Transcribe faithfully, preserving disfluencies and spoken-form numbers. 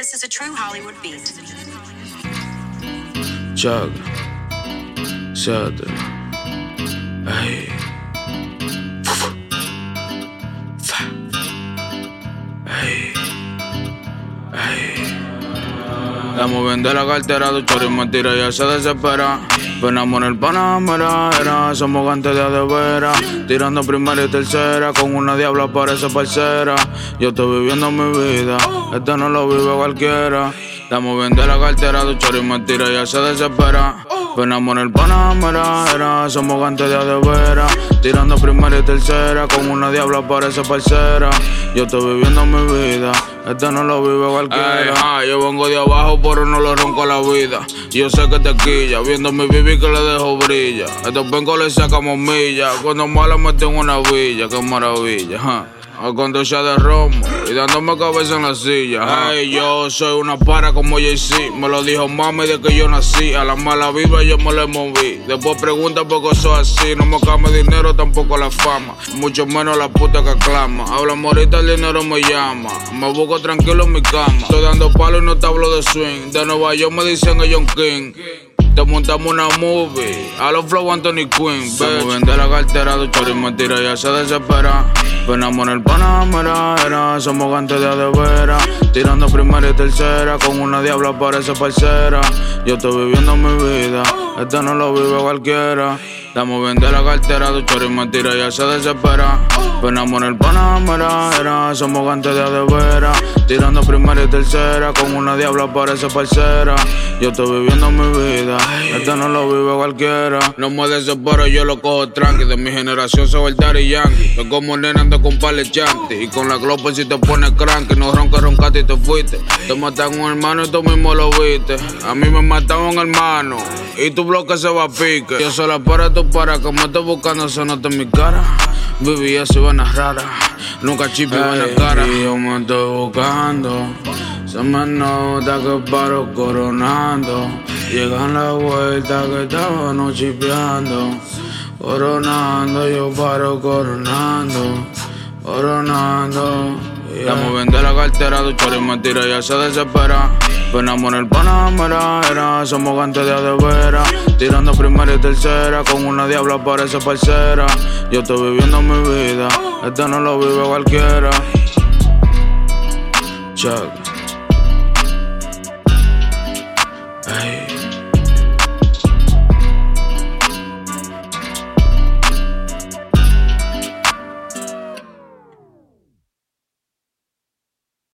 This is a true Hollywood beat. Chuck, siete, ay, ay, ay. La moviendo de la cartera, tu chori me tira y ella se desespera. Venamos en el Panamera, era, somos gantes de adevera. Tirando primera y tercera, con una diabla parece parcera. Yo estoy viviendo mi vida, esto no lo vive cualquiera. La moviendo de la cartera, tu chori me tira y ella se desespera. Venamos en el Panamera, era, somos gantes de adevera. Tirando primera y tercera, con una diabla parece parcera. Yo estoy viviendo mi vida, esto no lo vive cualquiera. Ay, yo vengo de abajo, pero no lo ronco a la vida. Yo sé que te quilla, viendo mi bibi que le dejo brilla. Estos pencos le sacamos millas, cuando más la meten en una villa, qué maravilla, ja. O con ducha de romo y dándome cabeza en la silla. Ay, yo soy una para como Jay-Z. Me lo dijo mami de que yo nací. A la mala viva yo me le moví. Después pregunta por qué soy así. No me cambia dinero, tampoco la fama. Mucho menos la puta que aclama. Habla morita, el dinero me llama. Me busco tranquilo en mi cama. Estoy dando palo y no te hablo de swing. De Nueva York me dicen que John King. Te montamos una movie, a los flow Anthony Quinn. Se mueven de la cartera, tu chori me tira y ella se desespera. Venamos en el Panamera, era, somos gantes de adevera. Tirando primera y tercera, con una diabla parece parcera. Yo estoy viviendo mi vida, esto no lo vive cualquiera. La moven de la cartera, tu chori me tira y ella se desespera. Venamos en el Panamera, era, somos gantes de adevera. Tirando primera y tercera, con una diabla parece parcera. Yo estoy viviendo mi vida, esto no lo vive cualquiera. No me desespero, yo lo cojo tranqui. De mi generación soy el Daddy Yankee. Yo como nena ando con pale chanti. Y con la Glope si te pones cranky. No ronca, roncaste y te fuiste. Te matan un hermano y tú mismo lo viste. A mí me mataron un hermano y tu bloque se va a pique. Yo solo para tú para que me estés buscando, se nota en mi cara. Viví así buenas raras, nunca chipi buena cara. Y yo me estoy buscando, se me nota que paro coronando. Llegan las vueltas que estaban chipeando. Coronando, yo paro coronando. Coronando. La moven de la cartera, tu chori me tira y ella se desespera. Venamos en el Panamera, era, somos gantes de adevera. Tirando primera y tercera, con una diabla parece parcera. Yo estoy viviendo mi vida, esto no lo vive cualquiera. Chuck.